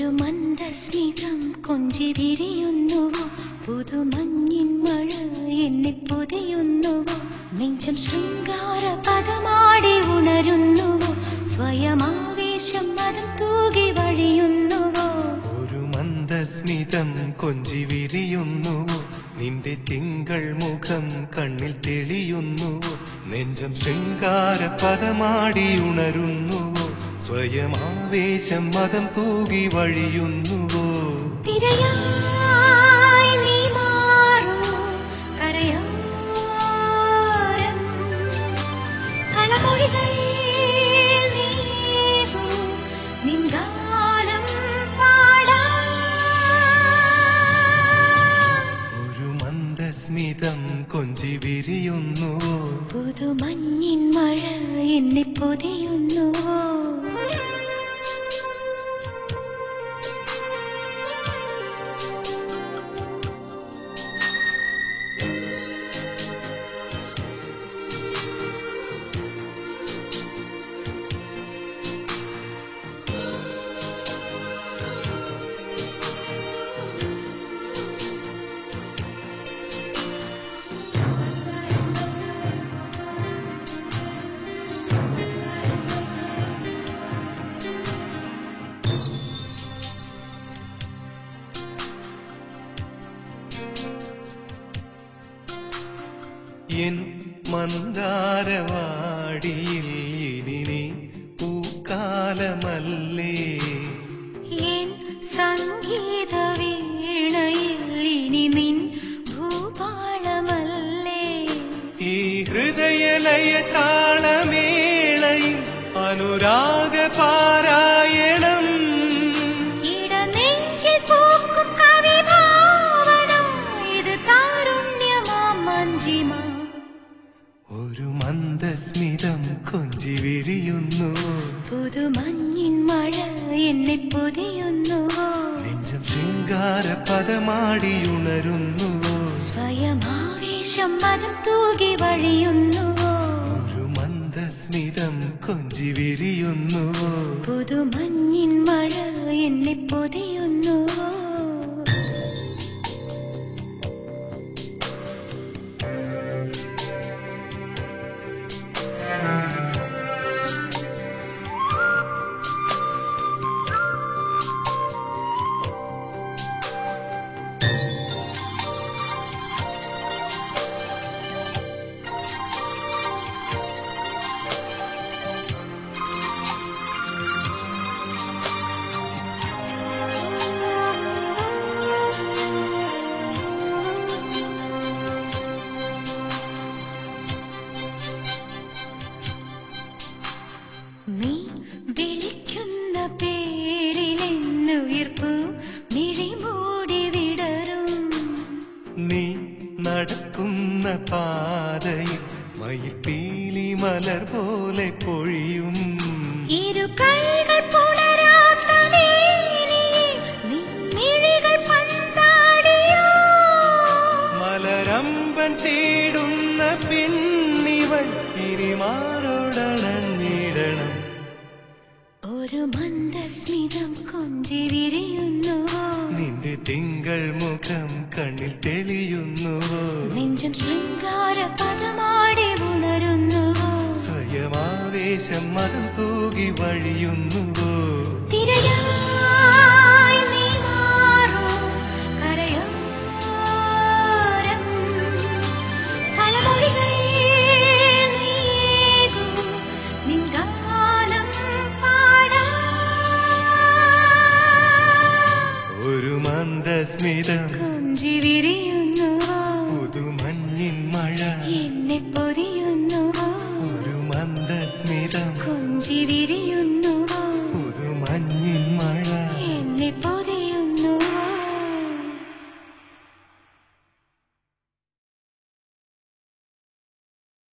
ഒരു മന്ദസ്മിതം കൊഞ്ചി വിരിയുന്നുവോ, പുതുമഞ്ഞിൻ മഴ എന്നെ പൊതിയുന്നുവോ, നെഞ്ചം ശൃംഗാര പദമാടി ഉണരുന്നുവോ, സ്വയമാവേശം മനം തൂകി വഴിയുന്നുവോ. ഒരു മന്ദസ്മിതം കൊഞ്ചി വിരിയുന്നുവോ, നിന്റെ തിങ്കൾ മുഖം കണ്ണിൽ തെളിയുന്നുവോ, നെഞ്ചം ശൃംഗാര പദമാടി ഉണരുന്നുവോ, സ്വയമാവേശം മതം തൂകി വഴിയുന്നുവോ. തിരയായി നീ മാറൂ കരയോരം, കളമൊഴികൾ നീകൂ നിൻ ഗാനം പാടാം. ഒരു മന്ദസ്മിതം കൊഞ്ചി വിരിയുന്നുവോ, പുതുമഞ്ഞിൻ മഴ എന്നെ പൊതിയുന്നുവോ. എൻ മന്ദാരവാടിയിൽ ഇനി നീ പൂക്കാലമല്ലേ, എൻ സംഗീത വീണയിൽ ഇനി നിൻ ഭൂപാളമല്ലേ, ഈ ഹൃദയലയ താളമേളയിൽ അനുരാഗ പാരായണം, ഇടനെഞ്ചിൽ പൂക്കും കവിഭാവന ഇത് താരുണ്യമാം മഞ്ജിമ. ഒരു മന്ദസ്മിതം കൊഞ്ചി വിരിയുന്നുവോ, പുതുമഞ്ഞിൻ മഴ എന്നെ പൊതിയുന്നുവോ, നെഞ്ചം ശൃംഗാര പദമാടി ഉണരുന്നുവോ, സ്വയമാവേശം മനം തൂകി വഴിയുന്നുവോ. ഒരു മന്ദസ്മിതം കൊഞ്ചി വിരിയുന്നുവോ, പുതുമഞ്ഞിൻ മഴ എന്നെ പൊതിയുന്നുവോ. നീ വിളിക്കുന്ന പേരിലെന്നുയിർപ്പു മിഴിമൂടി വിടരും, നീ നടക്കുന്ന പാതയിൽ മയിൽപ്പീലി മലർ പോലെ പൊഴിയും, ഇരു കൈകൾ പുണരാത്ത മേനിയെ നിൻ മിഴികൾ പന്താടിയോ, മലരമ്പൻ തേടുന്ന പെണ്ണിവൾ ഇനി മാറോടണഞ്ഞിടണം. ഒരു മന്ദസ്മിതം കൊഞ്ചി വിരിയുന്നുവോ, നിന്റെ തിങ്കൾ മുഖം കണ്ണിൽ തെളിയുന്നുവോ, നെഞ്ചം ശൃംഗാര പദമാടി ഉണരുന്നുവോ, സ്വയമാവേശം മതം തൂകി വഴിയുന്നുവോ. തിരയായി നീ മാറൂ കരയോരം, കളമൊഴികൾ നീകൂ നിൻ ഗാനം പാടാം. ഒരു മന്ദസ്മിതം കൊഞ്ചി വിരിയുന്നുവോ, പുതുമഞ്ഞിൻ മഴ എന്നെ പൊതിയുന്നുവോ, ഒരു മന്ദസ്മിതം കൊഞ്ചി വിരിയുന്നു.